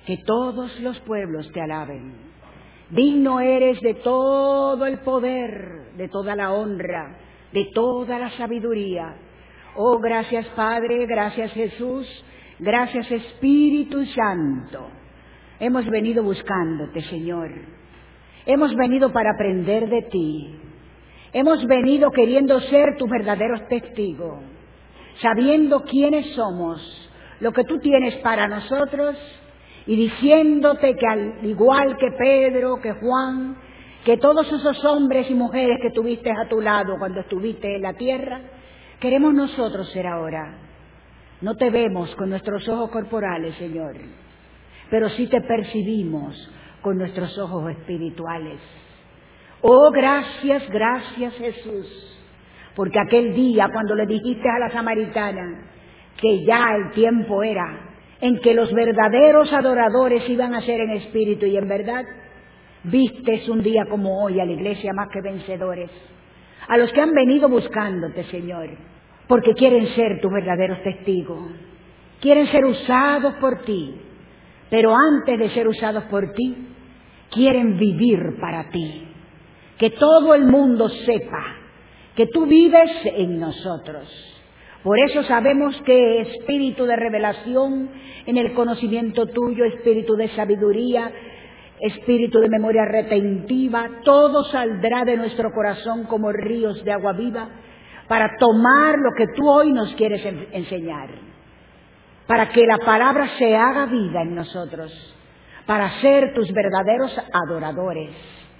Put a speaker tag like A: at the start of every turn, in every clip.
A: Que todos los pueblos te alaben. Digno eres de todo el poder, de toda la honra, de toda la sabiduría. Oh, gracias Padre, gracias Jesús, gracias Espíritu Santo. Hemos venido buscándote, Señor. Hemos venido para aprender de ti. Hemos venido queriendo ser tus verdaderos testigos, sabiendo quiénes somos, lo que tú tienes para nosotros, y diciéndote que al igual que Pedro, que Juan, que todos esos hombres y mujeres que tuviste a tu lado cuando estuviste en la tierra, queremos nosotros ser ahora. No te vemos con nuestros ojos corporales, Señor, pero sí te percibimos con nuestros ojos espirituales. Oh, gracias, gracias Jesús, porque aquel día cuando le dijiste a la samaritana que ya el tiempo era en que los verdaderos adoradores iban a ser en espíritu y en verdad, vistes un día como hoy a la iglesia más que vencedores, a los que han venido buscándote, Señor, porque quieren ser tus verdaderos testigos, quieren ser usados por ti, pero antes de ser usados por ti, quieren vivir para ti, que todo el mundo sepa que tú vives en nosotros. Por eso sabemos que espíritu de revelación en el conocimiento tuyo, espíritu de sabiduría, espíritu de memoria retentiva, todo saldrá de nuestro corazón como ríos de agua viva para tomar lo que tú hoy nos quieres enseñar, para que la palabra se haga vida en nosotros, para ser tus verdaderos adoradores,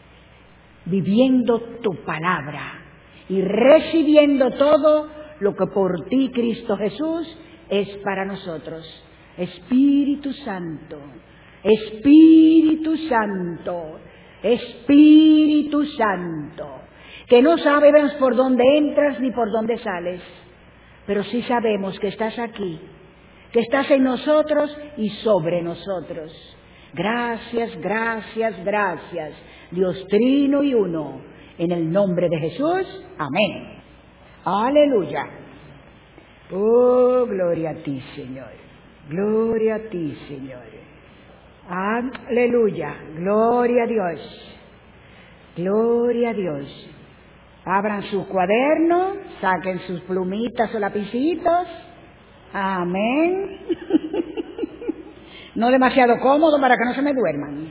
A: viviendo tu palabra y recibiendo todo lo que por ti, Cristo Jesús, es para nosotros. Espíritu Santo, Espíritu Santo, Espíritu Santo, que no sabemos por dónde entras ni por dónde sales, pero sí sabemos que estás aquí, que estás en nosotros y sobre nosotros. Gracias, gracias, gracias, Dios trino y uno, en el nombre de Jesús, amén. Aleluya. Oh, gloria a ti, Señor. Gloria a ti, Señor. Aleluya. Gloria a Dios. Gloria a Dios. Abran sus cuadernos, saquen sus plumitas o lapicitos. Amén. No demasiado cómodo para que no se me duerman.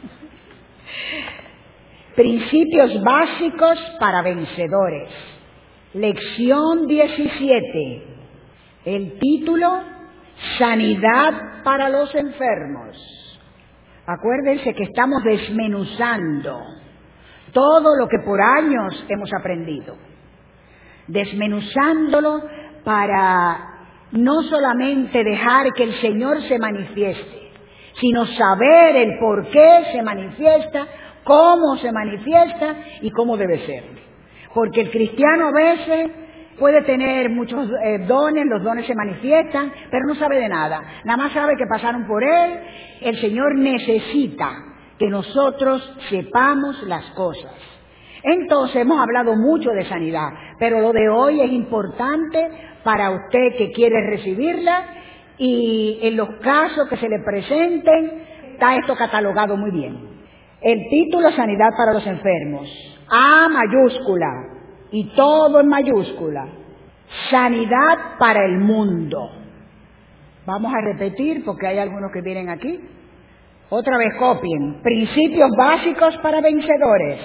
A: Principios básicos para vencedores. Lección 17, el título, Sanidad para los enfermos. Acuérdense que estamos desmenuzando todo lo que por años hemos aprendido, desmenuzándolo para no solamente dejar que el Señor se manifieste, sino saber el por qué se manifiesta, cómo se manifiesta y cómo debe ser. Porque el cristiano a veces puede tener muchos dones, los dones se manifiestan, pero no sabe de nada. Nada más sabe que pasaron por él. El Señor necesita que nosotros sepamos las cosas. Entonces hemos hablado mucho de sanidad, pero lo de hoy es importante para usted que quiere recibirla, y en los casos que se le presenten está esto catalogado muy bien. El título, Sanidad para los enfermos. A mayúscula y todo en mayúscula. Sanidad para el mundo. Vamos a repetir porque hay algunos que vienen aquí. Otra vez copien. Principios básicos para vencedores.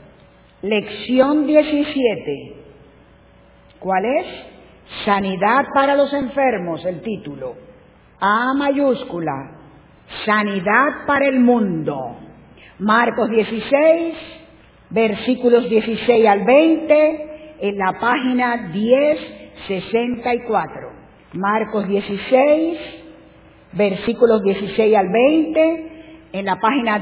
A: Lección 17. ¿Cuál es? Sanidad para los enfermos, el título. A mayúscula. Sanidad para el mundo. Marcos 16, versículos 16 al 20, en la página 1064. Marcos 16, versículos 16 al 20, en la página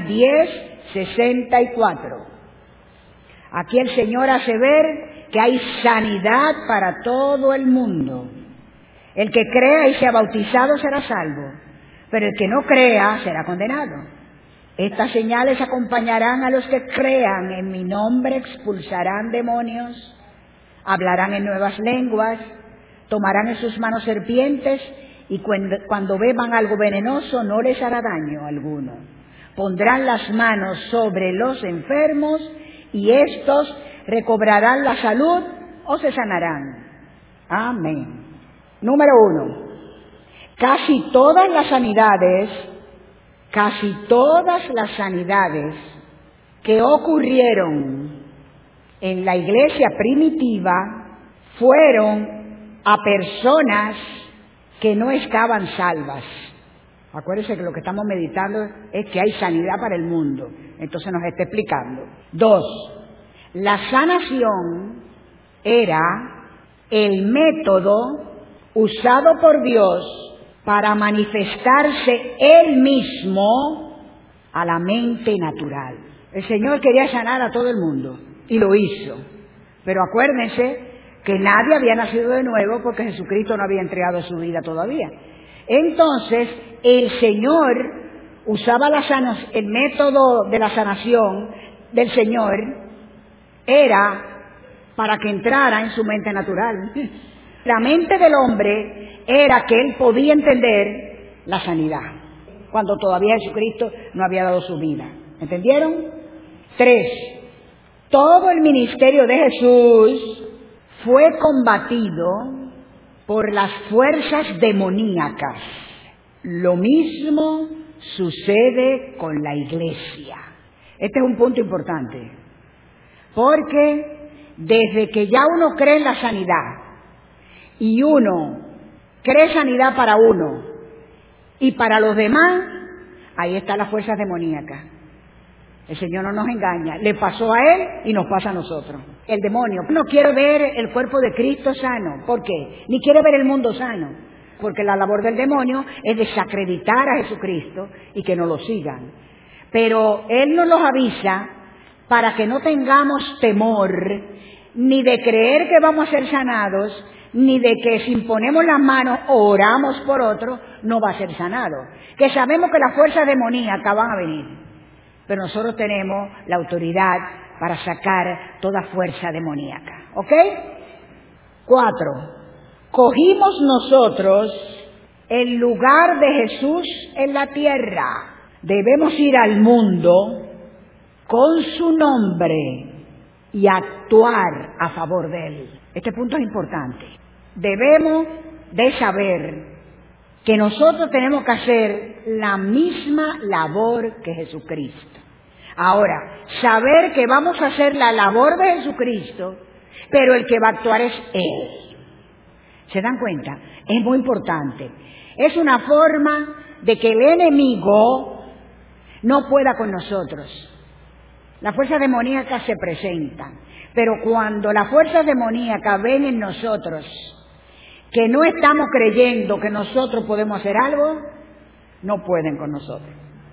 A: 1064. Aquí el Señor hace ver que hay sanidad para todo el mundo. El que crea y sea bautizado será salvo, pero el que no crea será condenado. Estas señales acompañarán a los que crean. En mi nombre expulsarán demonios, hablarán en nuevas lenguas, tomarán en sus manos serpientes, y cuando beban algo venenoso no les hará daño alguno. Pondrán las manos sobre los enfermos y éstos recobrarán la salud o se sanarán. Amén. Número 1. Casi todas las sanidades que ocurrieron en la iglesia primitiva fueron a personas que no estaban salvas. Acuérdense que lo que estamos meditando es que hay sanidad para el mundo. Entonces nos está explicando. 2. La sanación era el método usado por Dios para manifestarse Él mismo a la mente natural. El Señor quería sanar a todo el mundo y lo hizo. Pero acuérdense que nadie había nacido de nuevo porque Jesucristo no había entregado su vida todavía. Entonces, el Señor usaba el método de la sanación del Señor era para que entrara en su mente natural. La mente del hombre era que él podía entender la sanidad, cuando todavía Jesucristo no había dado su vida. ¿Entendieron? 3. Todo el ministerio de Jesús fue combatido por las fuerzas demoníacas. Lo mismo sucede con la iglesia. Este es un punto importante, porque desde que ya uno cree en la sanidad, y uno cree sanidad para uno y para los demás, ahí están las fuerzas demoníacas. El Señor no nos engaña, le pasó a Él y nos pasa a nosotros. El demonio no quiere ver el cuerpo de Cristo sano. ¿Por qué? Ni quiere ver el mundo sano, porque la labor del demonio es desacreditar a Jesucristo y que no lo sigan. Pero Él nos los avisa para que no tengamos temor, ni de creer que vamos a ser sanados, ni de que si ponemos las manos o oramos por otro, no va a ser sanado. Que sabemos que las fuerzas demoníacas van a venir, pero nosotros tenemos la autoridad para sacar toda fuerza demoníaca. ¿Ok? 4. Cogimos nosotros el lugar de Jesús en la tierra. Debemos ir al mundo con su nombre y actuar a favor de Él. Este punto es importante. Debemos de saber que nosotros tenemos que hacer la misma labor que Jesucristo. Ahora, saber que vamos a hacer la labor de Jesucristo, pero el que va a actuar es Él. ¿Se dan cuenta? Es muy importante. Es una forma de que el enemigo no pueda con nosotros. Las fuerzas demoníacas se presentan, pero cuando las fuerzas demoníacas ven en nosotros que no estamos creyendo que nosotros podemos hacer algo, no pueden con nosotros.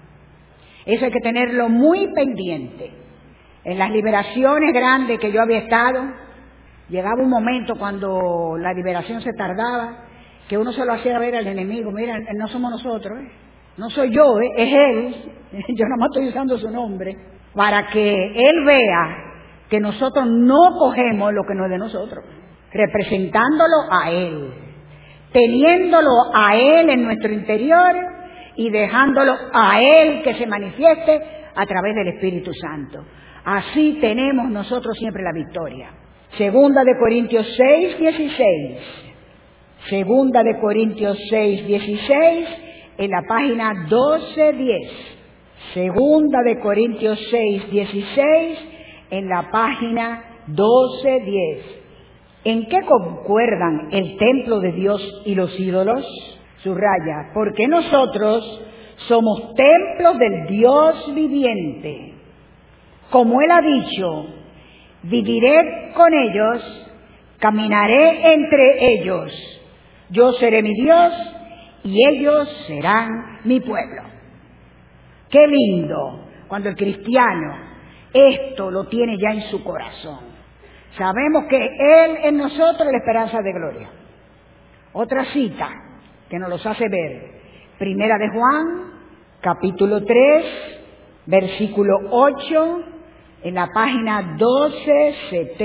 A: Eso hay que tenerlo muy pendiente. En las liberaciones grandes que yo había estado, llegaba un momento cuando la liberación se tardaba, que uno se lo hacía ver al enemigo. Mira, no somos nosotros, no soy yo, es Él. Yo nada más estoy usando su nombre, para que Él vea que nosotros no cogemos lo que no es de nosotros, representándolo a Él, teniéndolo a Él en nuestro interior y dejándolo a Él que se manifieste a través del Espíritu Santo. Así tenemos nosotros siempre la victoria. Segunda de Corintios 6:16. Segunda de Corintios 6:16 en la página 1210. Segunda de Corintios 6:16 en la página 1210. ¿En qué concuerdan el templo de Dios y los ídolos? Subraya, porque nosotros somos templos del Dios viviente. Como Él ha dicho, viviré con ellos, caminaré entre ellos. Yo seré mi Dios y ellos serán mi pueblo. Qué lindo cuando el cristiano esto lo tiene ya en su corazón. Sabemos que Él en nosotros es la esperanza de gloria. Otra cita que nos los hace ver. Primera de Juan, capítulo 3, versículo 8, en la página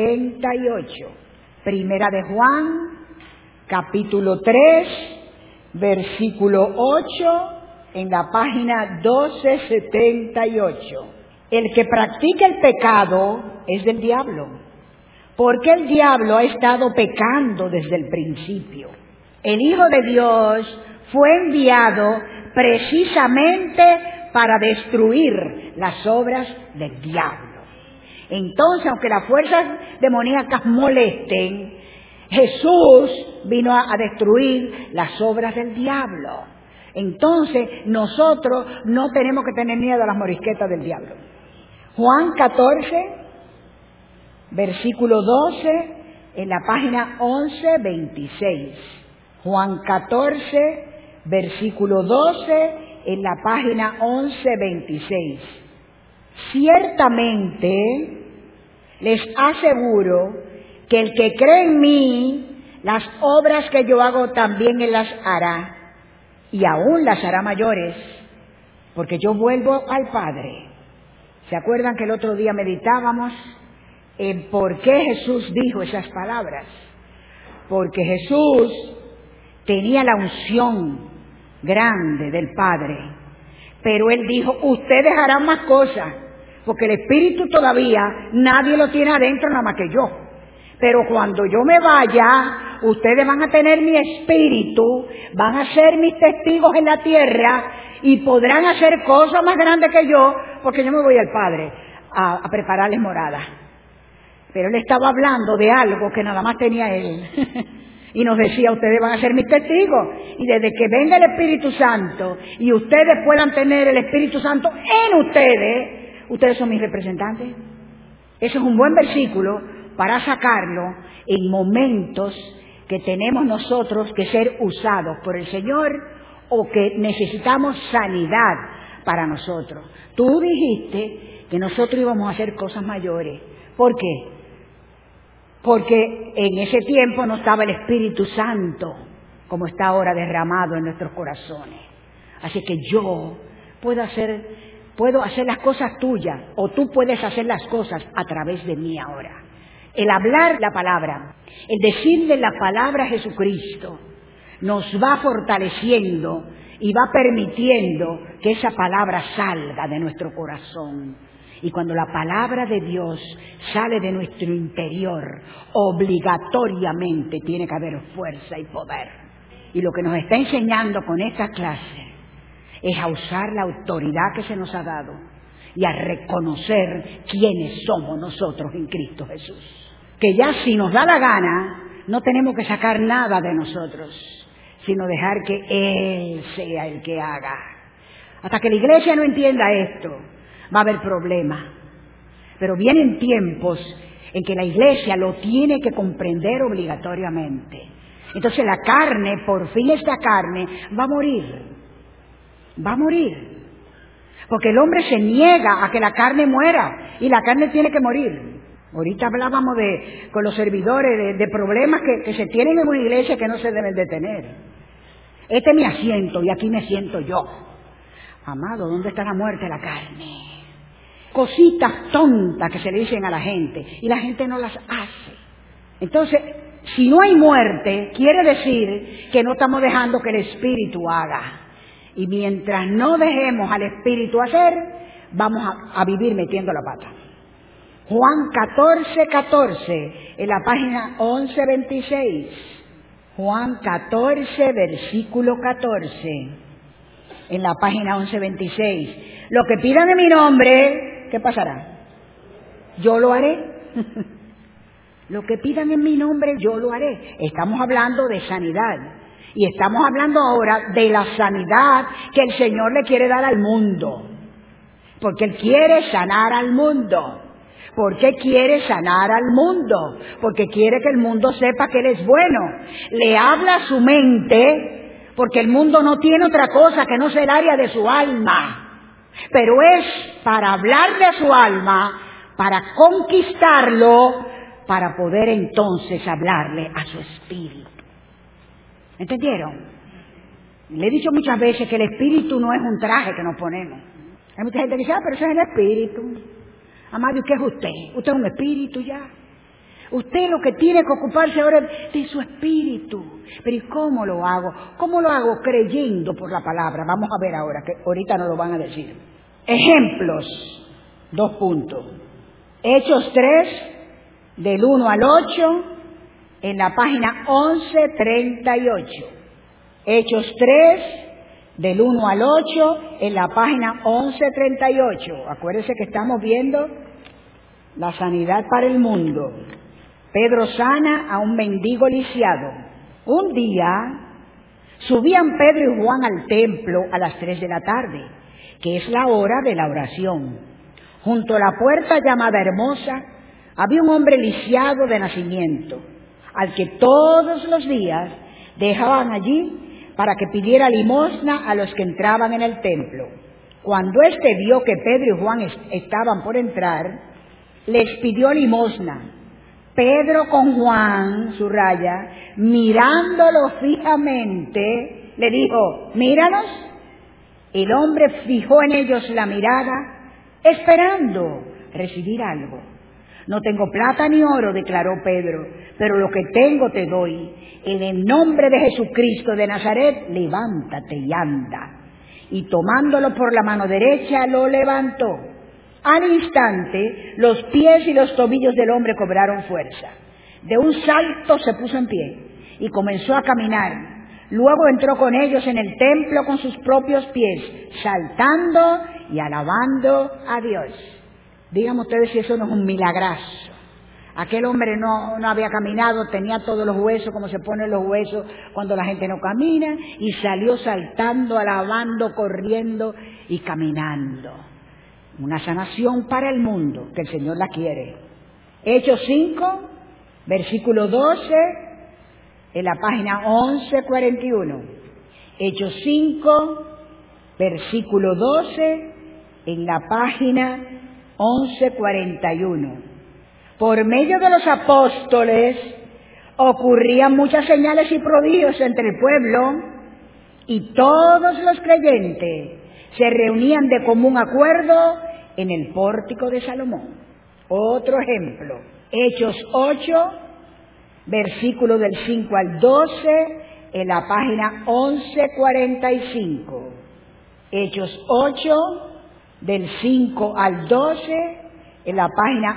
A: 1278. Primera de Juan, capítulo 3, versículo 8, en la página 1278. El que practica el pecado es del diablo, porque el diablo ha estado pecando desde el principio. El Hijo de Dios fue enviado precisamente para destruir las obras del diablo. Entonces, aunque las fuerzas demoníacas molesten, Jesús vino a destruir las obras del diablo. Entonces, nosotros no tenemos que tener miedo a las morisquetas del diablo. Juan 14, versículo 12, en la página 1126. Juan 14, versículo 12, en la página 1126. Ciertamente les aseguro que el que cree en mí, las obras que yo hago también él las hará, y aún las hará mayores, porque yo vuelvo al Padre. ¿Se acuerdan que el otro día meditábamos en por qué Jesús dijo esas palabras? Porque Jesús tenía la unción grande del Padre, pero Él dijo, ustedes harán más cosas, porque el Espíritu todavía nadie lo tiene adentro nada más que yo. Pero cuando yo me vaya, ustedes van a tener mi Espíritu, van a ser mis testigos en la tierra y podrán hacer cosas más grandes que yo, porque yo me voy al Padre a prepararles morada. Pero Él estaba hablando de algo que nada más tenía Él. Y nos decía, ustedes van a ser mis testigos. Y desde que venga el Espíritu Santo y ustedes puedan tener el Espíritu Santo en ustedes, ustedes son mis representantes. Eso es un buen versículo para sacarlo en momentos que tenemos nosotros que ser usados por el Señor o que necesitamos sanidad para nosotros. Tú dijiste que nosotros íbamos a hacer cosas mayores. ¿Por qué? Porque en ese tiempo no estaba el Espíritu Santo como está ahora derramado en nuestros corazones. Así que yo puedo hacer las cosas tuyas, o tú puedes hacer las cosas a través de mí ahora. El hablar la palabra, el decirle la palabra a Jesucristo, nos va fortaleciendo y va permitiendo que esa palabra salga de nuestro corazón. Y cuando la palabra de Dios sale de nuestro interior, obligatoriamente tiene que haber fuerza y poder. Y lo que nos está enseñando con esta clase es a usar la autoridad que se nos ha dado y a reconocer quiénes somos nosotros en Cristo Jesús. Que ya si nos da la gana, no tenemos que sacar nada de nosotros, sino dejar que Él sea el que haga. Hasta que la iglesia no entienda esto, va a haber problemas. Pero vienen tiempos en que la iglesia lo tiene que comprender obligatoriamente. Entonces la carne, por fin esta carne, va a morir. Va a morir. Porque el hombre se niega a que la carne muera y la carne tiene que morir. Ahorita hablábamos con los servidores de problemas que se tienen en una iglesia que no se deben de tener. Este es mi asiento y aquí me siento yo. Amado, ¿dónde está la muerte de la carne? Cositas tontas que se le dicen a la gente y la gente no las hace. Entonces, si no hay muerte, quiere decir que no estamos dejando que el Espíritu haga. Y mientras no dejemos al Espíritu hacer, vamos a vivir metiendo la pata. Juan 14:14, en la página 1126. Juan 14, versículo 14, en la página 1126. Lo que pidan en mi nombre, ¿qué pasará? Yo lo haré. Lo que pidan en mi nombre, yo lo haré. Estamos hablando de sanidad. Y estamos hablando ahora de la sanidad que el Señor le quiere dar al mundo. Porque Él quiere sanar al mundo. ¿Por qué quiere sanar al mundo? Porque quiere que el mundo sepa que Él es bueno. Le habla a su mente, porque el mundo no tiene otra cosa que no sea el área de su alma. Pero es para hablarle a su alma, para conquistarlo, para poder entonces hablarle a su espíritu. ¿Entendieron? Le he dicho muchas veces que el espíritu no es un traje que nos ponemos. Hay mucha gente que dice, pero eso es el espíritu. Amado, ¿y qué es usted? Usted es un espíritu ya. Usted lo que tiene que ocuparse ahora es de su espíritu. Pero ¿y cómo lo hago? ¿Cómo lo hago? Creyendo por la palabra. Vamos a ver ahora, que ahorita nos lo van a decir. Ejemplos. 2 puntos. Hechos 3, del 1 al 8, en la página 1138. Hechos 3, del 1 al 8, en la página 1138. Acuérdense que estamos viendo la sanidad para el mundo. Pedro sana a un mendigo lisiado. Un día subían Pedro y Juan al templo a las 3 de la tarde, que es la hora de la oración. Junto a la puerta llamada Hermosa había un hombre lisiado de nacimiento, al que todos los días dejaban allí para que pidiera limosna a los que entraban en el templo. Cuando éste vio que Pedro y Juan estaban por entrar, les pidió limosna. Pedro con Juan, subraya, mirándolo fijamente, le dijo, míranos. El hombre fijó en ellos la mirada, esperando recibir algo. No tengo plata ni oro, declaró Pedro, pero lo que tengo te doy. En el nombre de Jesucristo de Nazaret, levántate y anda. Y tomándolo por la mano derecha, lo levantó. Al instante, los pies y los tobillos del hombre cobraron fuerza. De un salto se puso en pie y comenzó a caminar. Luego entró con ellos en el templo con sus propios pies, saltando y alabando a Dios. Díganme ustedes si eso no es un milagrazo. Aquel hombre no había caminado, tenía todos los huesos como se ponen los huesos cuando la gente no camina, y salió saltando, alabando, corriendo y caminando. Una sanación para el mundo, que el Señor la quiere. Hechos 5, versículo 12, en la página 1141. Hechos 5, versículo 12, en la página 1141. Por medio de los apóstoles ocurrían muchas señales y prodigios entre el pueblo, y todos los creyentes se reunían de común acuerdo en el pórtico de Salomón. Otro ejemplo, Hechos 8, versículo del 5 al 12, en la página 1145. Hechos 8, del 5 al 12, en la página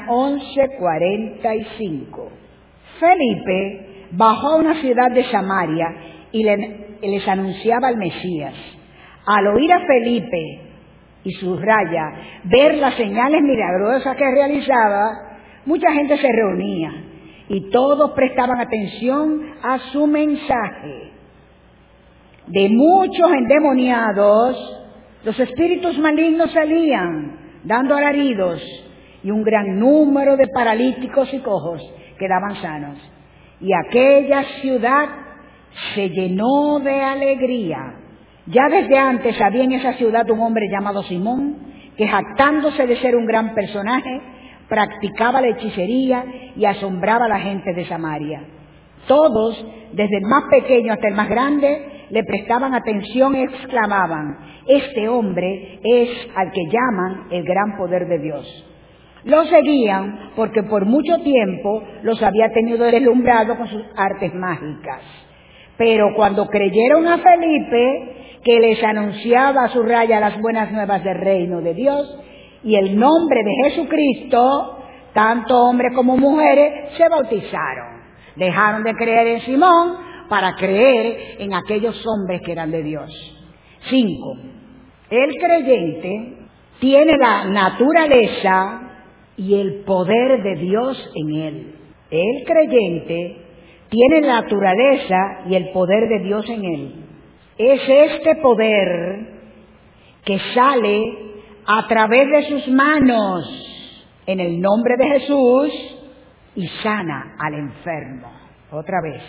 A: 1145. Felipe bajó a una ciudad de Samaria y les anunciaba al Mesías. Al oír a Felipe, y subraya, ver las señales milagrosas que realizaba, mucha gente se reunía y todos prestaban atención a su mensaje. De muchos endemoniados, los espíritus malignos salían, dando alaridos, y un gran número de paralíticos y cojos quedaban sanos. Y aquella ciudad se llenó de alegría. Ya desde antes había en esa ciudad un hombre llamado Simón, que jactándose de ser un gran personaje, practicaba la hechicería y asombraba a la gente de Samaria. Todos, desde el más pequeño hasta el más grande, le prestaban atención y exclamaban, este hombre es al que llaman el gran poder de Dios. Lo seguían porque por mucho tiempo los había tenido deslumbrados con sus artes mágicas. Pero cuando creyeron a Felipe, que les anunciaba, subraya, las buenas nuevas del reino de Dios y el nombre de Jesucristo, tanto hombres como mujeres se bautizaron. Dejaron de creer en Simón para creer en aquellos hombres que eran de Dios. 5. El creyente tiene la naturaleza y el poder de Dios en él. El creyente tiene la naturaleza y el poder de Dios en él. Es este poder que sale a través de sus manos en el nombre de Jesús y sana al enfermo. Otra vez,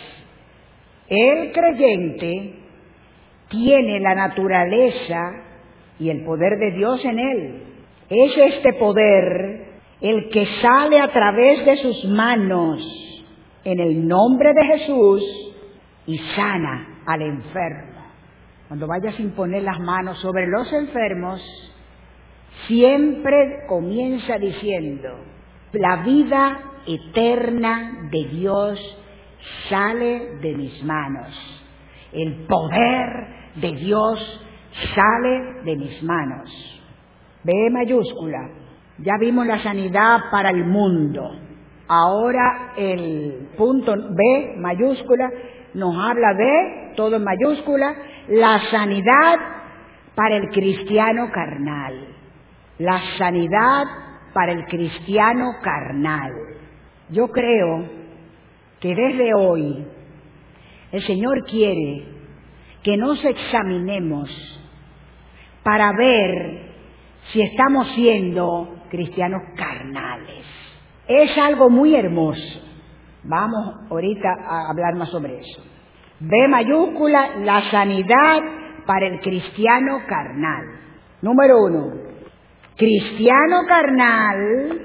A: el creyente tiene la naturaleza y el poder de Dios en él. Es este poder el que sale a través de sus manos en el nombre de Jesús y sana al enfermo. Cuando vayas a imponer las manos sobre los enfermos, siempre comienza diciendo, la vida eterna de Dios sale de mis manos. El poder de Dios sale de mis manos. B mayúscula. Ya vimos la sanidad para el mundo. Ahora el punto B mayúscula nos habla de, todo en mayúscula, la sanidad para el cristiano carnal. La sanidad para el cristiano carnal. Yo creo que desde hoy el Señor quiere que nos examinemos para ver si estamos siendo cristianos carnales. Es algo muy hermoso. Vamos ahorita a hablar más sobre eso. B mayúscula, la sanidad para el cristiano carnal. Número 1. Cristiano carnal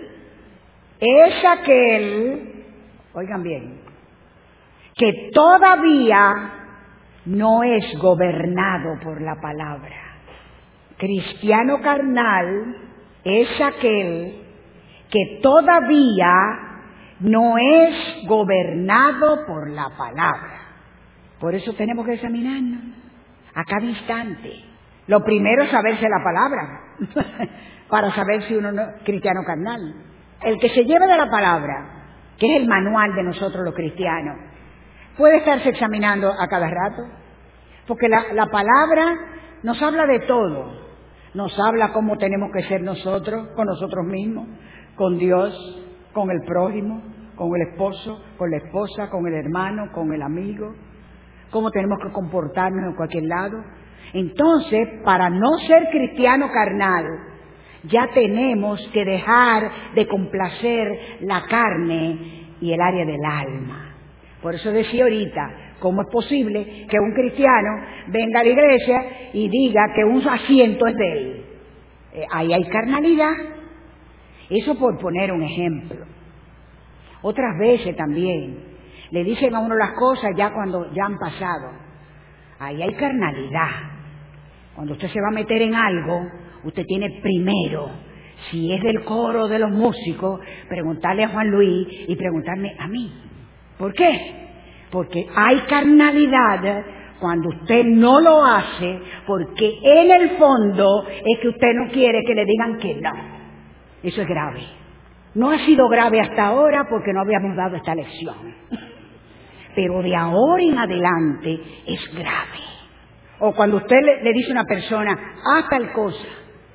A: es aquel, oigan bien, que todavía no es gobernado por la palabra. Cristiano carnal es aquel que todavía no es gobernado por la palabra. Por eso tenemos que examinarnos a cada instante. Lo primero es saberse la palabra, para saber si uno no es cristiano carnal. El que se lleva de la palabra, que es el manual de nosotros los cristianos, puede estarse examinando a cada rato, porque la palabra nos habla de todo. Nos habla cómo tenemos que ser nosotros, con nosotros mismos, con Dios, con el prójimo, con el esposo, con la esposa, con el hermano, con el amigo, cómo tenemos que comportarnos en cualquier lado. Entonces, para no ser cristiano carnal, ya tenemos que dejar de complacer la carne y el área del alma. Por eso decía ahorita, ¿cómo es posible que un cristiano venga a la iglesia y diga que un asiento es de él? Ahí hay carnalidad. Eso por poner un ejemplo. Otras veces también le dicen a uno las cosas ya cuando ya han pasado. Ahí hay carnalidad. Cuando usted se va a meter en algo, usted tiene primero, si es del coro de los músicos, preguntarle a Juan Luis y preguntarme a mí. ¿Por qué? Porque hay carnalidad cuando usted no lo hace, porque en el fondo es que usted no quiere que le digan que no. Eso es grave. No ha sido grave hasta ahora porque no habíamos dado esta lección. Pero de ahora en adelante es grave. O cuando usted le dice a una persona, haz tal cosa.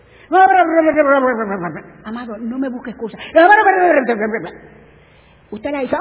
A: Amado, no me busque excusa. Usted le dice,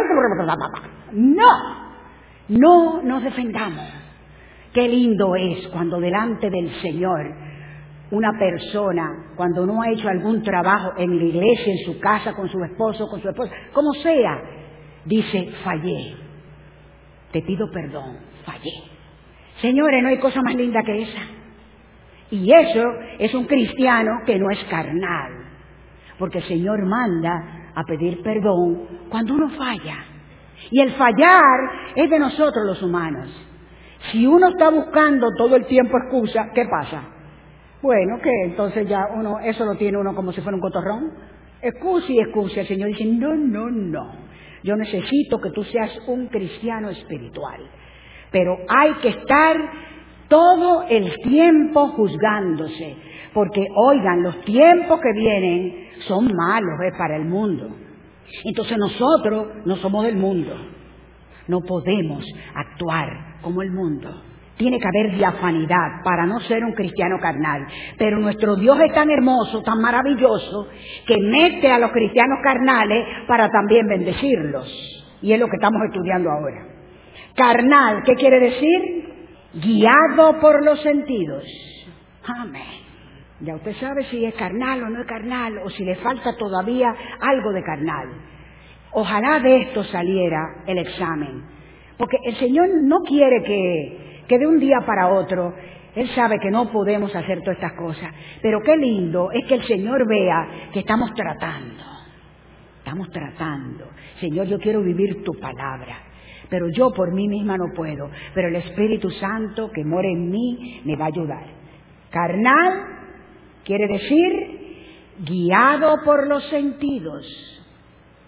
A: no nos defendamos. Qué lindo es cuando delante del Señor una persona, cuando no ha hecho algún trabajo en la iglesia, en su casa, con su esposo, con su esposa, como sea, dice, fallé, te pido perdón, fallé. Señores, no hay cosa más linda que esa. Y eso es un cristiano que no es carnal, porque el Señor manda a pedir perdón cuando uno falla. Y el fallar es de nosotros los humanos. Si uno está buscando todo el tiempo excusa, ¿qué pasa? Bueno, que entonces ya uno, eso lo tiene uno como si fuera un cotorrón. Excusa y excusa. El Señor dice, no. Yo necesito que tú seas un cristiano espiritual. Pero hay que estar todo el tiempo juzgándose. Porque, oigan, los tiempos que vienen son malos para el mundo. Entonces nosotros no somos del mundo. No podemos actuar como el mundo. Tiene que haber diafanidad para no ser un cristiano carnal. Pero nuestro Dios es tan hermoso, tan maravilloso, que mete a los cristianos carnales para también bendecirlos. Y es lo que estamos estudiando ahora. Carnal, ¿qué quiere decir? Guiado por los sentidos. Amén. Ya usted sabe si es carnal o no es carnal, o si le falta todavía algo de carnal. Ojalá de esto saliera el examen. Porque el Señor no quiere que de un día para otro, Él sabe que no podemos hacer todas estas cosas. Pero qué lindo es que el Señor vea que estamos tratando. Estamos tratando. Señor, yo quiero vivir tu palabra. Pero yo por mí misma no puedo. Pero el Espíritu Santo que mora en mí me va a ayudar. Carnal quiere decir guiado por los sentidos.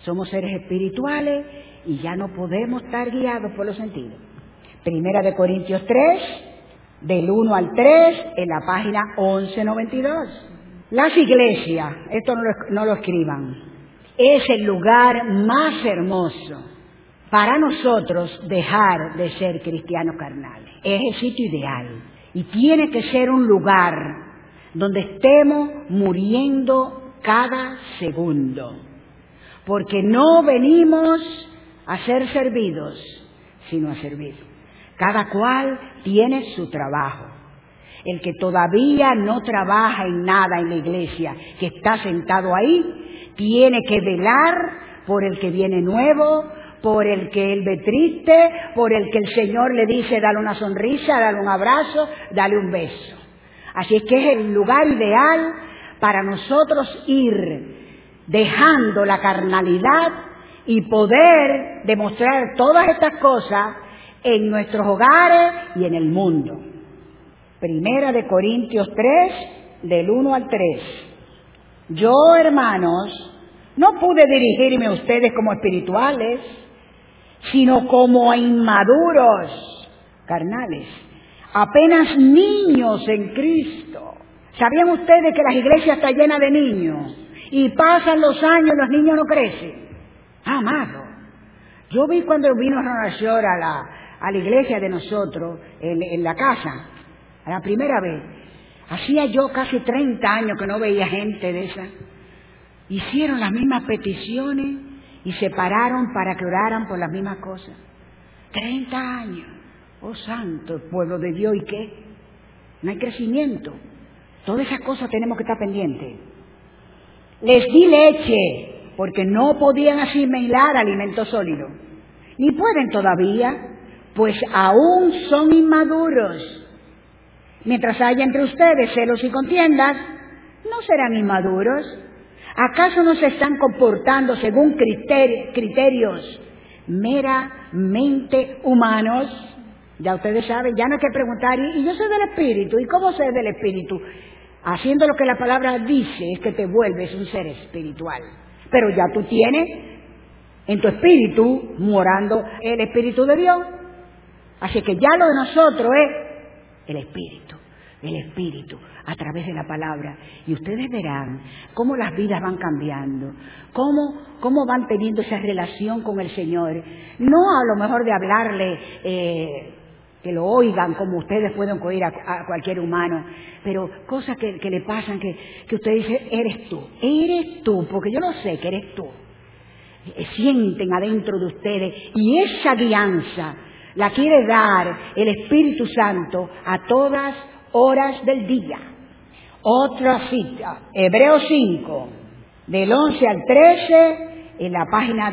A: Somos seres espirituales y ya no podemos estar guiados por los sentidos. Primera de Corintios 3, del 1 al 3, en la página 1192. Las iglesias, esto no lo escriban, es el lugar más hermoso para nosotros dejar de ser cristianos carnales. Es el sitio ideal y tiene que ser un lugar donde estemos muriendo cada segundo, porque no venimos a ser servidos, sino a servir. Cada cual tiene su trabajo. El que todavía no trabaja en nada en la iglesia, que está sentado ahí, tiene que velar por el que viene nuevo, por el que él ve triste, por el que el Señor le dice dale una sonrisa, dale un abrazo, dale un beso. Así es que es el lugar ideal para nosotros ir dejando la carnalidad y poder demostrar todas estas cosas en nuestros hogares y en el mundo. Primera de Corintios 3, del 1 al 3. Yo, hermanos, no pude dirigirme a ustedes como espirituales, sino como a inmaduros carnales, apenas niños en Cristo. ¿Sabían ustedes que las iglesias están llenas de niños? Y pasan los años y los niños no crecen. Amado, yo vi cuando vino Ronald Shore a la iglesia de nosotros, en la casa, a la primera vez. Hacía yo casi 30 años que no veía gente de esa. Hicieron las mismas peticiones y se pararon para que oraran por las mismas cosas. 30 años. Oh santo, pueblo de Dios, ¿y qué? No hay crecimiento. Todas esas cosas tenemos que estar pendientes. Les di leche, porque no podían asimilar alimento sólido. Ni pueden todavía, pues aún son inmaduros. Mientras haya entre ustedes celos y contiendas, no serán inmaduros. ¿Acaso no se están comportando según criterios meramente humanos? Ya ustedes saben, ya no hay que preguntar, y yo soy del Espíritu, ¿y cómo soy del Espíritu? Haciendo lo que la palabra dice es que te vuelves un ser espiritual. Pero ya tú tienes en tu espíritu morando el Espíritu de Dios. Así que ya lo de nosotros es el Espíritu a través de la palabra. Y ustedes verán cómo las vidas van cambiando, cómo van teniendo esa relación con el Señor. No a lo mejor de hablarle, que lo oigan como ustedes pueden oír a cualquier humano, pero cosas que le pasan, que usted dice, eres tú, porque yo lo sé que eres tú. Sienten adentro de ustedes, y esa guianza la quiere dar el Espíritu Santo a todas horas del día. Otra cita, Hebreos 5, del 11 al 13, en la página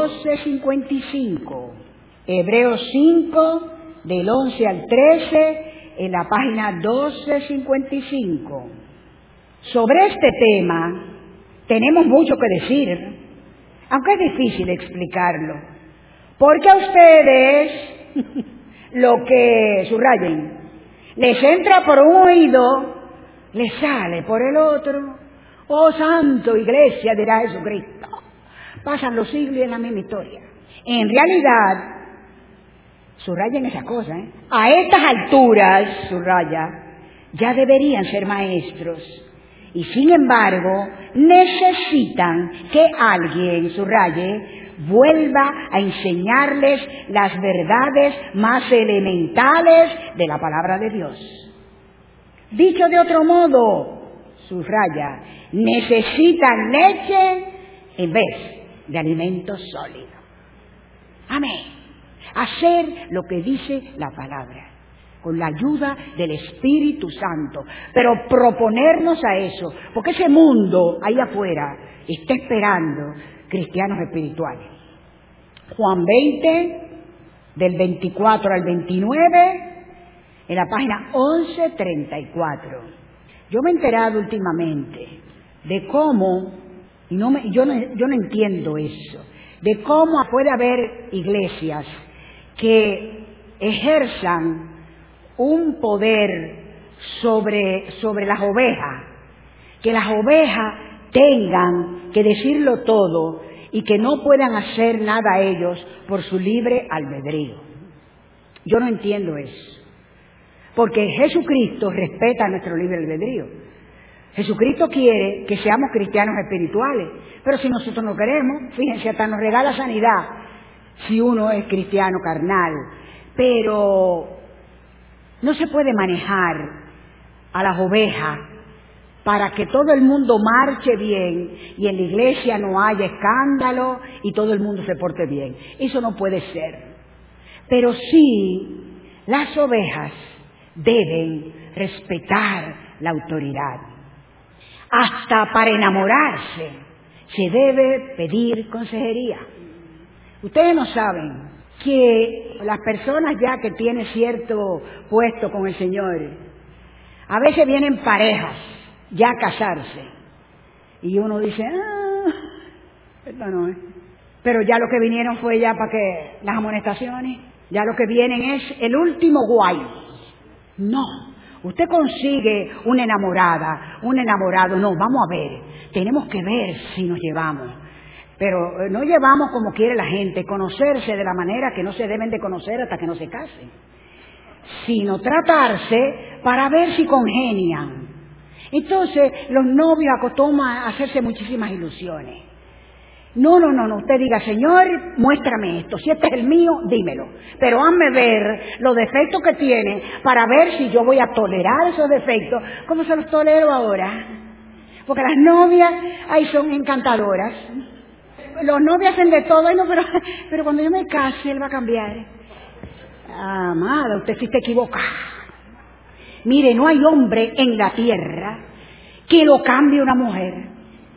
A: 1255. Hebreos 5, del 11 al 13, en la página 1255. Sobre este tema tenemos mucho que decir, aunque es difícil explicarlo, porque a ustedes lo que subrayen les entra por un oído, les sale por el otro. Oh santo, iglesia, dirá Jesucristo. Pasan los siglos y es la misma historia. En realidad, subrayen esa cosa, a estas alturas, subraya, ya deberían ser maestros. Y sin embargo, necesitan que alguien, subraye, vuelva a enseñarles las verdades más elementales de la palabra de Dios. Dicho de otro modo, subraya, necesitan leche en vez de alimento sólido. Amén. Hacer lo que dice la palabra, con la ayuda del Espíritu Santo, pero proponernos a eso, porque ese mundo ahí afuera está esperando cristianos espirituales. Juan 20, del 24 al 29, en la página 1134. Yo me he enterado últimamente de cómo, y yo no entiendo eso, de cómo puede haber iglesias que ejerzan un poder sobre las ovejas, que las ovejas tengan que decirlo todo y que no puedan hacer nada ellos por su libre albedrío. Yo no entiendo eso, porque Jesucristo respeta nuestro libre albedrío. Jesucristo quiere que seamos cristianos espirituales, pero si nosotros no queremos, fíjense, hasta nos regala sanidad si uno es cristiano carnal, pero no se puede manejar a las ovejas para que todo el mundo marche bien y en la iglesia no haya escándalo y todo el mundo se porte bien. Eso no puede ser. Pero sí, las ovejas deben respetar la autoridad. Hasta para enamorarse se debe pedir consejería. Ustedes no saben que las personas ya que tienen cierto puesto con el Señor, a veces vienen parejas ya a casarse y uno dice, esto no es. Pero ya lo que vinieron fue ya para que las amonestaciones, ya lo que vienen es el último guay. No, usted consigue una enamorada, un enamorado, no, vamos a ver, tenemos que ver si nos llevamos. Pero no llevamos como quiere la gente, conocerse de la manera que no se deben de conocer hasta que no se casen, sino tratarse para ver si congenian. Entonces los novios acostumbran a hacerse muchísimas ilusiones. No, usted diga, Señor, muéstrame esto, si este es el mío, dímelo, pero hazme ver los defectos que tiene para ver si yo voy a tolerar esos defectos, como se los tolero ahora. Porque las novias, ahí son encantadoras. Los novios hacen de todo, y no, pero cuando yo me case, él va a cambiar. Amada, usted sí está equivocada. Mire, no hay hombre en la tierra que lo cambie una mujer.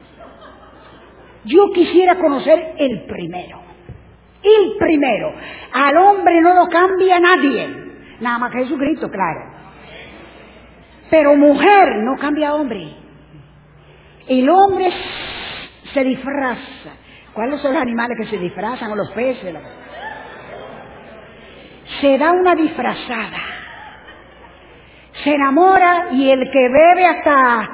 A: Yo quisiera conocer el primero. El primero. Al hombre no lo cambia nadie. Nada más que Jesucristo, claro. Pero mujer no cambia a hombre. El hombre se disfraza. ¿Cuáles son los animales que se disfrazan? O los peces. Se da una disfrazada. Se enamora y el que bebe hasta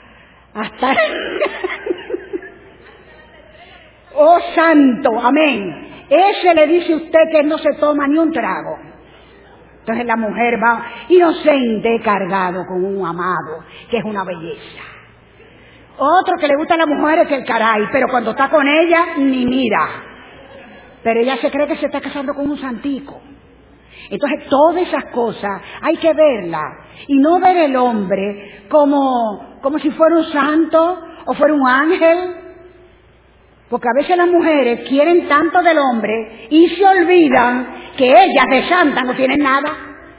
A: ¡oh santo! Amén. Ese le dice a usted que no se toma ni un trago. Entonces la mujer va inocente cargado con un amado, que es una belleza. Otro que le gusta a la mujer es el caray, pero cuando está con ella, ni mira. Pero ella se cree que se está casando con un santico. Entonces todas esas cosas hay que verlas y no ver el hombre como si fuera un santo o fuera un ángel. Porque a veces las mujeres quieren tanto del hombre y se olvidan que ellas de santa no tienen nada.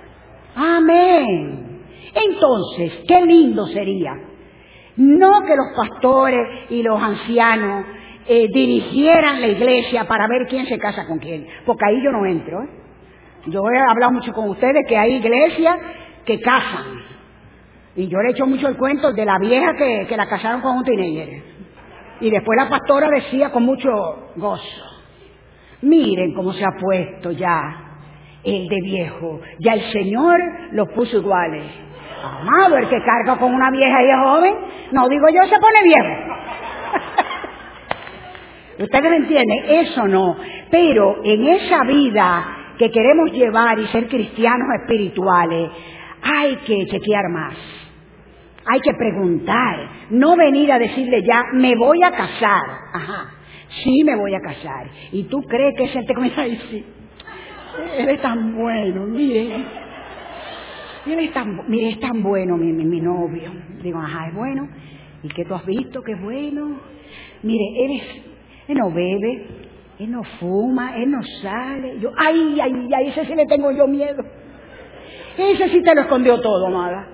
A: Amén. Entonces, qué lindo sería no que los pastores y los ancianos dirigieran la iglesia para ver quién se casa con quién, porque ahí yo no entro. Yo he hablado mucho con ustedes que hay iglesias que casan, y yo le he hecho mucho el cuento de la vieja que la casaron con un teenager, y después la pastora decía con mucho gozo, miren cómo se ha puesto ya el de viejo, ya el Señor los puso iguales. Amado, el que carga con una vieja y es joven, no digo yo, se pone viejo. ¿Ustedes me entienden? Eso no. Pero en esa vida que queremos llevar y ser cristianos espirituales, hay que chequear más. Hay que preguntar. No venir a decirle ya, me voy a casar. Ajá, sí me voy a casar. ¿Y tú crees que ese te comienza a decir, él es tan bueno, miren. Es tan bueno mi novio. Digo, ajá, es bueno. ¿Y qué tú has visto que es bueno? Mire, él no bebe, él no fuma, él no sale. Yo, ay, ese sí le tengo yo miedo. Ese sí te lo escondió todo, amada.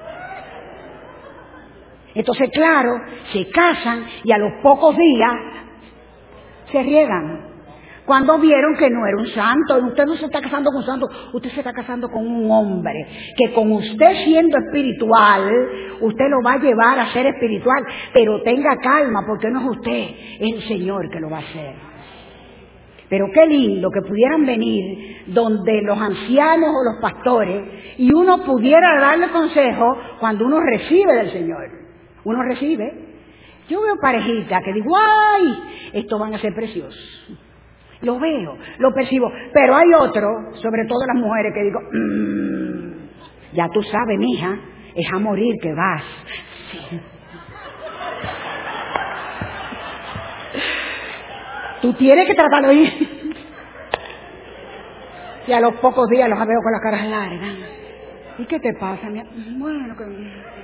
A: Entonces, claro, se casan y a los pocos días se riegan. Cuando vieron que no era un santo, usted no se está casando con un santo, usted se está casando con un hombre, que con usted siendo espiritual, usted lo va a llevar a ser espiritual, pero tenga calma, porque no es usted, es el Señor que lo va a hacer. Pero qué lindo que pudieran venir donde los ancianos o los pastores, y uno pudiera darle consejo cuando uno recibe del Señor. Uno recibe. Yo veo parejitas que digo, ¡ay! Estos van a ser preciosos. Lo veo, lo percibo. Pero hay otro, sobre todo las mujeres, que digo, ya tú sabes, mija, es a morir que vas. Sí. Tú tienes que tratarlo ahí. Y a los pocos días los veo con las caras largas. ¿Y qué te pasa? Bueno, que...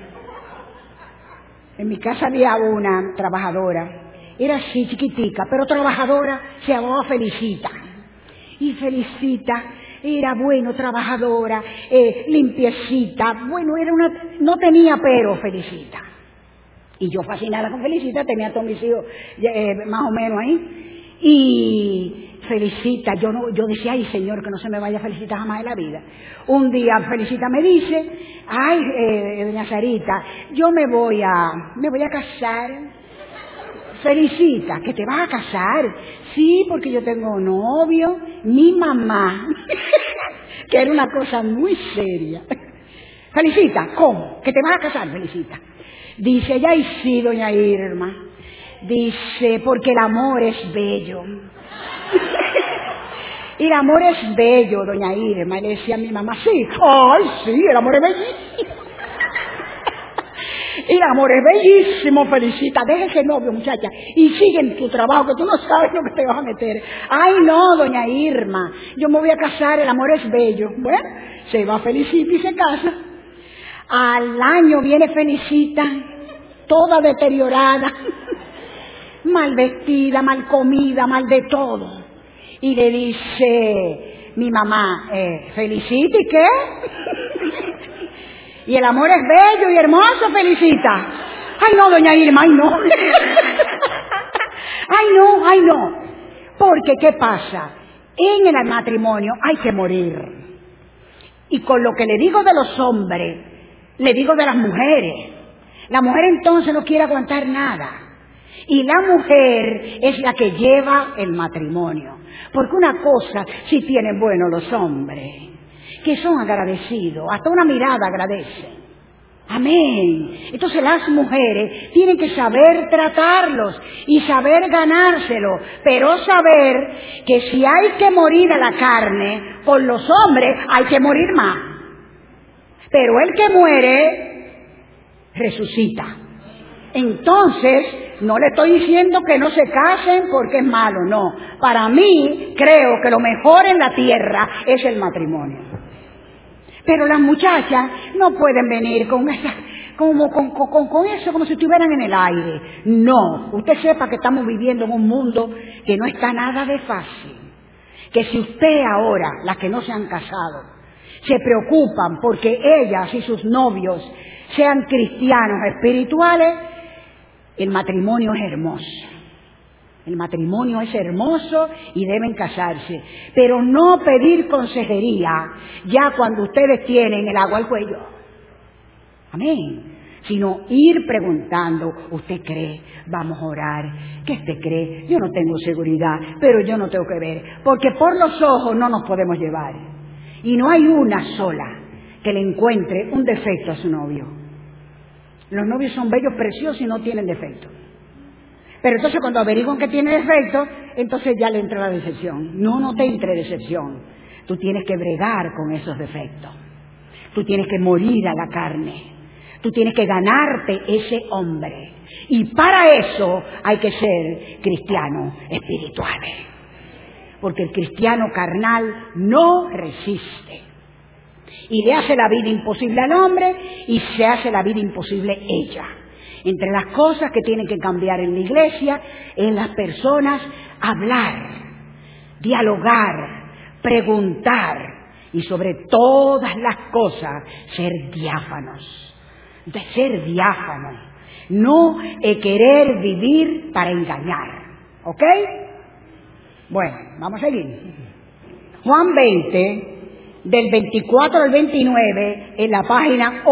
A: En mi casa había una trabajadora. Era así, chiquitica, pero trabajadora, se llamaba Felicita. Y Felicita era, bueno, trabajadora, limpiecita. Bueno, era no tenía pero, Felicita. Y yo fascinada con Felicita, tenía a todos mis hijos más o menos ahí. Y Felicita, yo decía, ay Señor, que no se me vaya Felicita jamás en la vida. Un día Felicita me dice, ay, doña Sarita, yo me voy a casar. Felicita, ¿que te vas a casar? Sí, porque yo tengo novio, mi mamá, que era una cosa muy seria. Felicita, ¿cómo? ¿Que te vas a casar, Felicita? Dice ella, y sí, doña Irma. Dice, porque el amor es bello. Y el amor es bello, doña Irma. Y le decía a mi mamá, sí, ay, sí, el amor es bellísimo. El amor es bellísimo, Felicita. Deja ese novio, muchacha, y sigue en tu trabajo, que tú no sabes lo que te vas a meter. Ay, no, doña Irma, yo me voy a casar, el amor es bello. Bueno, se va Felicita y se casa. Al año viene Felicita, toda deteriorada, mal vestida, mal comida, mal de todo. Y le dice mi mamá, Felicita, ¿y qué? Y el amor es bello y hermoso, Felicita. Ay, no, doña Irma, ay, no. Ay, no. Porque, ¿qué pasa? En el matrimonio hay que morir. Y con lo que le digo de los hombres, le digo de las mujeres. La mujer entonces no quiere aguantar nada. Y la mujer es la que lleva el matrimonio. Porque una cosa sí tienen bueno los hombres, que son agradecidos, hasta una mirada agradecen. Amén. Entonces las mujeres tienen que saber tratarlos y saber ganárselo, pero saber que si hay que morir a la carne, con los hombres hay que morir más. Pero el que muere, resucita. Entonces, no le estoy diciendo que no se casen porque es malo, no. Para mí, creo que lo mejor en la tierra es el matrimonio. Pero las muchachas no pueden venir con esa, con eso, como si estuvieran en el aire. No, usted sepa que estamos viviendo en un mundo que no está nada de fácil. Que si usted ahora, las que no se han casado, se preocupan porque ellas y sus novios sean cristianos espirituales, el matrimonio es hermoso. El matrimonio es hermoso y deben casarse, pero no pedir consejería ya cuando ustedes tienen el agua al cuello. Amén. Sino ir preguntando, ¿usted cree? Vamos a orar. ¿Qué usted cree? Yo no tengo seguridad, pero yo no tengo que ver, porque por los ojos no nos podemos llevar. Y no hay una sola que le encuentre un defecto a su novio. Los novios son bellos, preciosos y no tienen defecto. Pero entonces cuando averiguan que tiene defecto, entonces ya le entra la decepción. No te entre decepción. Tú tienes que bregar con esos defectos. Tú tienes que morir a la carne. Tú tienes que ganarte ese hombre. Y para eso hay que ser cristianos espirituales. Porque el cristiano carnal no resiste. Y le hace la vida imposible al hombre y se hace la vida imposible ella. Entre las cosas que tienen que cambiar en la iglesia, en las personas, hablar, dialogar, preguntar y sobre todas las cosas ser diáfanos. De ser diáfanos, no querer vivir para engañar. ¿Ok? Bueno, vamos a seguir. Juan 20, del 24 al 29, en la página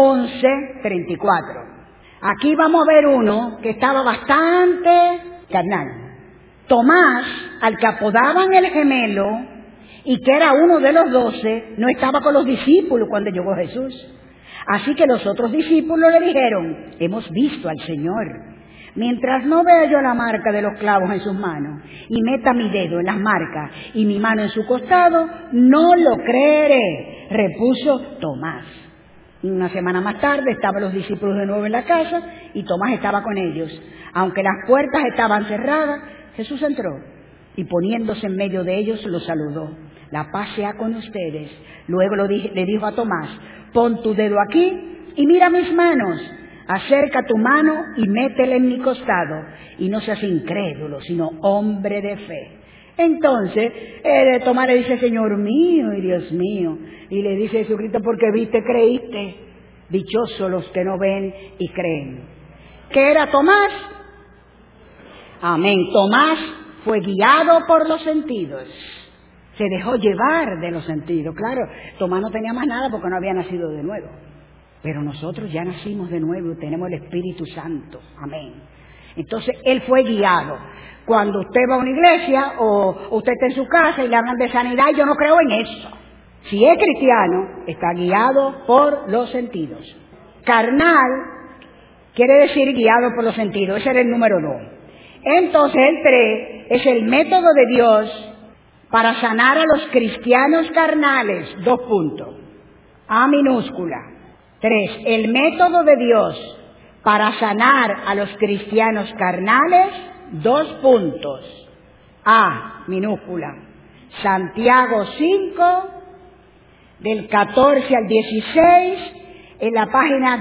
A: 1134. Aquí vamos a ver uno que estaba bastante carnal. Tomás, al que apodaban el gemelo, y que era uno de los 12, no estaba con los discípulos cuando llegó Jesús. Así que los otros discípulos le dijeron, hemos visto al Señor. mientras no vea yo la marca de los clavos en sus manos, y meta mi dedo en las marcas y mi mano en su costado, no lo creeré, repuso Tomás. Una semana más tarde estaban los discípulos de nuevo en la casa y Tomás estaba con ellos. Aunque las puertas estaban cerradas, Jesús entró y poniéndose en medio de ellos los saludó. La paz sea con ustedes. Luego le dijo a Tomás, pon tu dedo aquí y mira mis manos. Acerca tu mano y métela en mi costado. Y no seas incrédulo, sino hombre de fe. Entonces, Tomás le dice, Señor mío y Dios mío. Y le dice Jesucristo, porque viste, creíste. Dichosos los que no ven y creen. ¿Qué era Tomás? Amén. Tomás fue guiado por los sentidos. Se dejó llevar de los sentidos. Claro, Tomás no tenía más nada porque no había nacido de nuevo. Pero nosotros ya nacimos de nuevo y tenemos el Espíritu Santo. Amén. Entonces, él fue guiado. Cuando usted va a una iglesia o usted está en su casa y le hablan de sanidad, yo no creo en eso. Si es cristiano, está guiado por los sentidos. Carnal quiere decir guiado por los sentidos. Ese era el número 2. Entonces, el 3 es el método de Dios para sanar a los cristianos carnales. 2 puntos. A minúscula. 3. El método de Dios para sanar a los cristianos carnales. 2 puntos. A minúscula. Santiago 5, del 14 al 16, en la página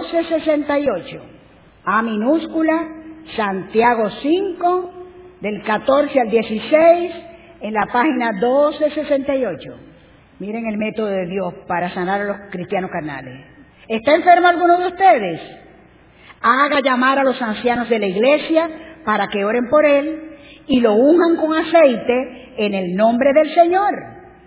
A: 1268. A minúscula. Santiago 5, del 14 al 16, en la página 1268. Miren el método de Dios para sanar a los cristianos carnales. ¿Está enfermo alguno de ustedes? Haga llamar a los ancianos de la iglesia para que oren por él y lo unjan con aceite en el nombre del Señor.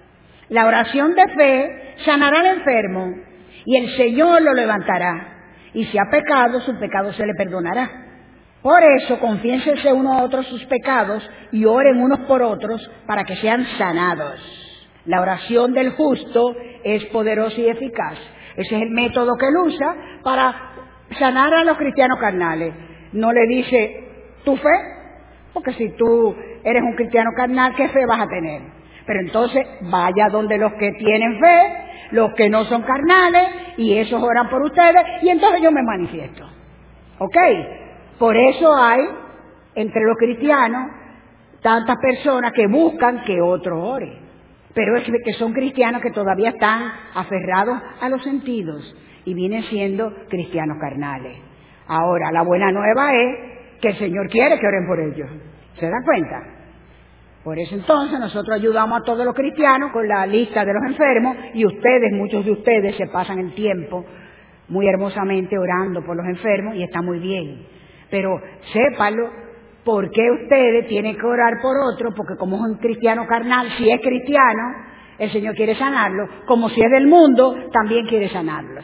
A: La oración de fe sanará al enfermo y el Señor lo levantará. Y si ha pecado, su pecado se le perdonará. Por eso, confiénsense unos a otros sus pecados y oren unos por otros para que sean sanados. La oración del justo es poderosa y eficaz. Ese es el método que él usa para sanar a los cristianos carnales. No le dice, ¿tu fe? Porque si tú eres un cristiano carnal, ¿qué fe vas a tener? Pero entonces vaya donde los que tienen fe, los que no son carnales, y esos oran por ustedes, y entonces yo me manifiesto. ¿Ok? Por eso hay entre los cristianos tantas personas que buscan que otros oren. Pero es que son cristianos que todavía están aferrados a los sentidos y vienen siendo cristianos carnales. Ahora, la buena nueva es que el Señor quiere que oren por ellos. ¿Se dan cuenta? Por eso entonces nosotros ayudamos a todos los cristianos con la lista de los enfermos y ustedes, muchos de ustedes se pasan el tiempo muy hermosamente orando por los enfermos y está muy bien. Pero sépanlo, ¿por qué ustedes tienen que orar por otro? Porque como es un cristiano carnal, si es cristiano, el Señor quiere sanarlo. Como si es del mundo, también quiere sanarlos.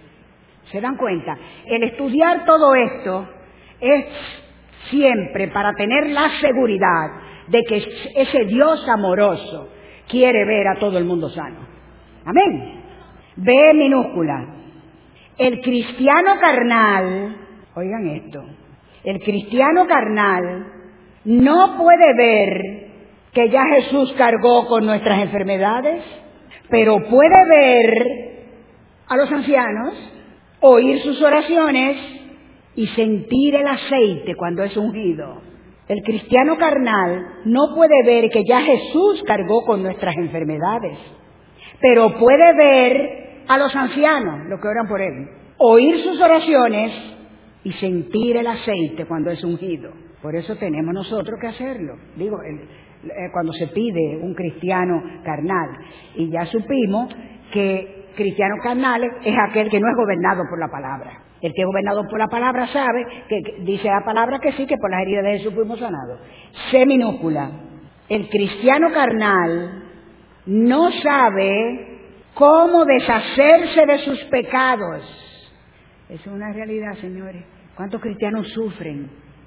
A: ¿Se dan cuenta? El estudiar todo esto es siempre para tener la seguridad de que ese Dios amoroso quiere ver a todo el mundo sano. Amén. B minúscula. El cristiano carnal, oigan esto, el cristiano carnal no puede ver que ya Jesús cargó con nuestras enfermedades, pero puede ver a los ancianos, oír sus oraciones y sentir el aceite cuando es ungido. El cristiano carnal no puede ver que ya Jesús cargó con nuestras enfermedades, pero puede ver a los ancianos, los que oran por él, oír sus oraciones y sentir el aceite cuando es ungido. Por eso tenemos nosotros que hacerlo. Digo, cuando se pide un cristiano carnal. Y ya supimos que cristiano carnal es aquel que no es gobernado por la palabra. El que es gobernado por la palabra sabe que dice la palabra que sí, que por las heridas de Jesús fuimos sanados. C minúscula. El cristiano carnal no sabe cómo deshacerse de sus pecados. Eso es una realidad, señores. ¿Cuántos cristianos sufren?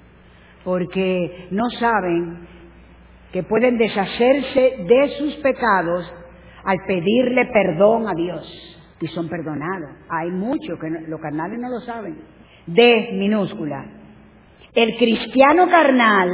A: Porque no saben que pueden deshacerse de sus pecados al pedirle perdón a Dios. Y son perdonados. Hay muchos que los carnales no lo saben. D minúscula. El cristiano carnal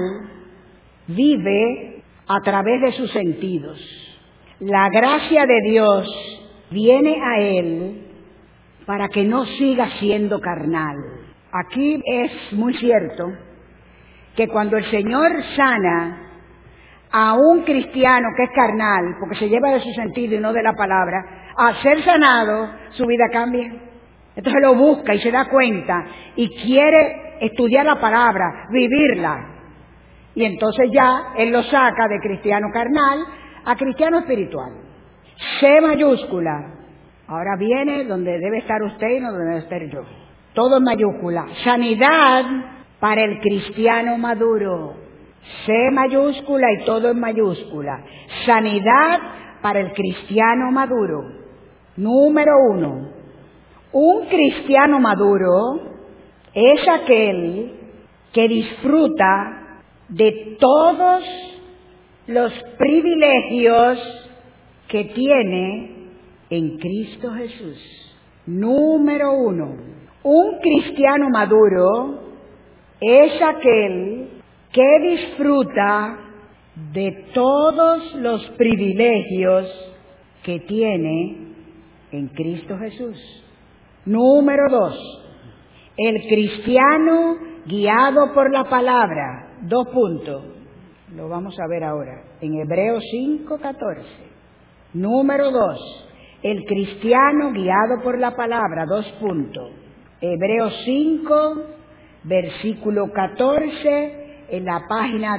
A: vive a través de sus sentidos. La gracia de Dios viene a él para que no siga siendo carnal. Aquí es muy cierto que cuando el Señor sana a un cristiano que es carnal, porque se lleva de su sentido y no de la palabra, al ser sanado, su vida cambia. Entonces lo busca y se da cuenta y quiere estudiar la palabra, vivirla. Y entonces ya él lo saca de cristiano carnal a cristiano espiritual. C mayúscula. Ahora viene donde debe estar usted y no donde debe estar yo. Todo en mayúscula. Sanidad para el cristiano maduro. C mayúscula y todo en mayúscula. Sanidad para el cristiano maduro. Número 1. Un cristiano maduro es aquel que disfruta de todos los privilegios que tiene en Cristo Jesús. Número 1. Un cristiano maduro es aquel que disfruta de todos los privilegios que tiene en Cristo Jesús. Número 2. El cristiano guiado por la palabra. 2 puntos. Lo vamos a ver ahora. En Hebreos 5:14. Número 2. El cristiano guiado por la palabra. 2 puntos. Hebreos 5, versículo 14, en la página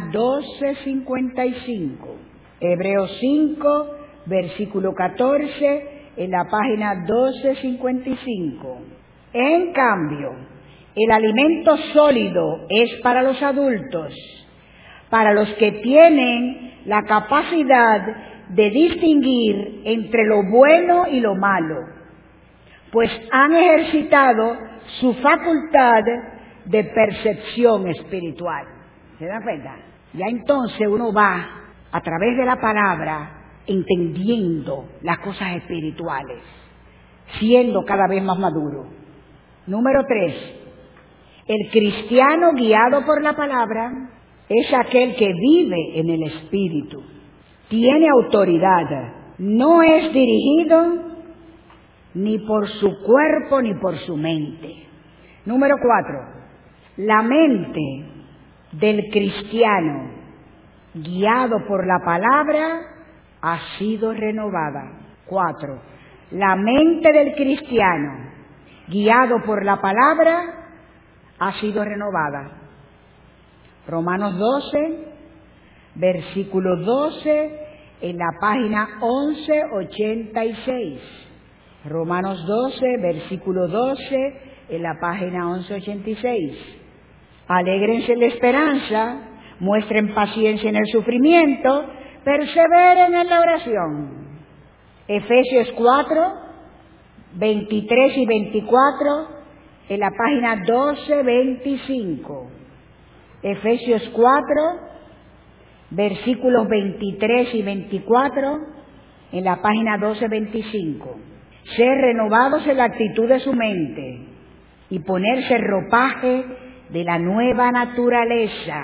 A: 1255. Hebreos 5, versículo 14, en la página 1255. En cambio, el alimento sólido es para los adultos, para los que tienen la capacidad de distinguir entre lo bueno y lo malo, pues han ejercitado su facultad de percepción espiritual. ¿Se da cuenta? Ya entonces uno va, a través de la palabra, entendiendo las cosas espirituales, siendo cada vez más maduro. Número 3. El cristiano guiado por la palabra es aquel que vive en el Espíritu, tiene autoridad, no es dirigido ni por su cuerpo ni por su mente. Número 4. La mente del cristiano guiado por la palabra ha sido renovada. 4. La mente del cristiano guiado por la palabra ha sido renovada. Romanos 12, versículo 12, en la página 1186. Romanos 12, versículo 12, en la página 1186. Alégrense en la esperanza, muestren paciencia en el sufrimiento, perseveren en la oración. Efesios 4, 23 y 24, en la página 1225. Efesios 4, versículos 23 y 24, en la página 1225. Ser renovados en la actitud de su mente y ponerse el ropaje de la nueva naturaleza,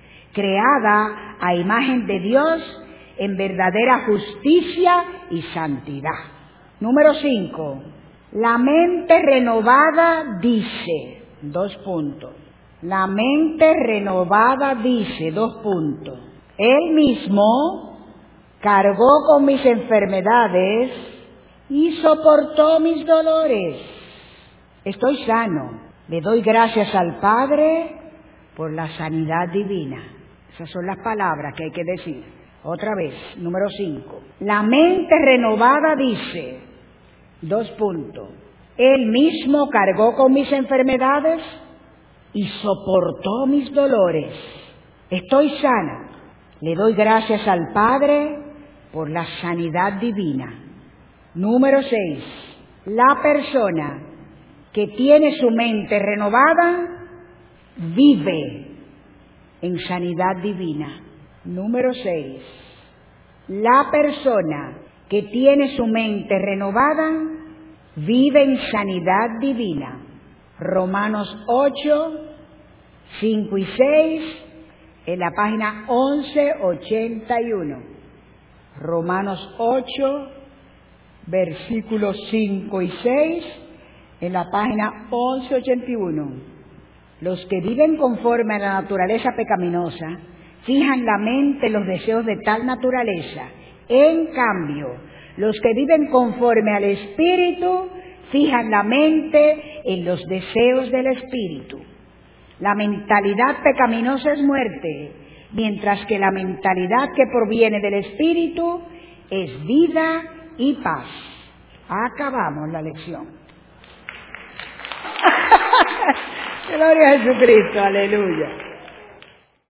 A: creada a imagen de Dios en verdadera justicia y santidad. Número 5. La mente renovada dice, 2 puntos. La mente renovada dice, 2 puntos. Él mismo cargó con mis enfermedades y soportó mis dolores. Estoy sano. Le doy gracias al Padre por la sanidad divina. Esas son las palabras que hay que decir. Otra vez, número 5. La mente renovada dice, 2 puntos. Él mismo cargó con mis enfermedades y soportó mis dolores. Estoy sana. Le doy gracias al Padre por la sanidad divina. Número 6. La persona que tiene su mente renovada vive en sanidad divina. Número 6. La persona que tiene su mente renovada vive en sanidad divina. Romanos 8, 5 y 6 en la página 1181. Romanos 8, versículos 5 y 6 en la página 1181. Los que viven conforme a la naturaleza pecaminosa fijan la mente en los deseos de tal naturaleza. En cambio, los que viven conforme al Espíritu fijan la mente en los deseos del Espíritu. La mentalidad pecaminosa es muerte, mientras que la mentalidad que proviene del Espíritu es vida y paz. Acabamos la lección. Gloria a Jesucristo, aleluya.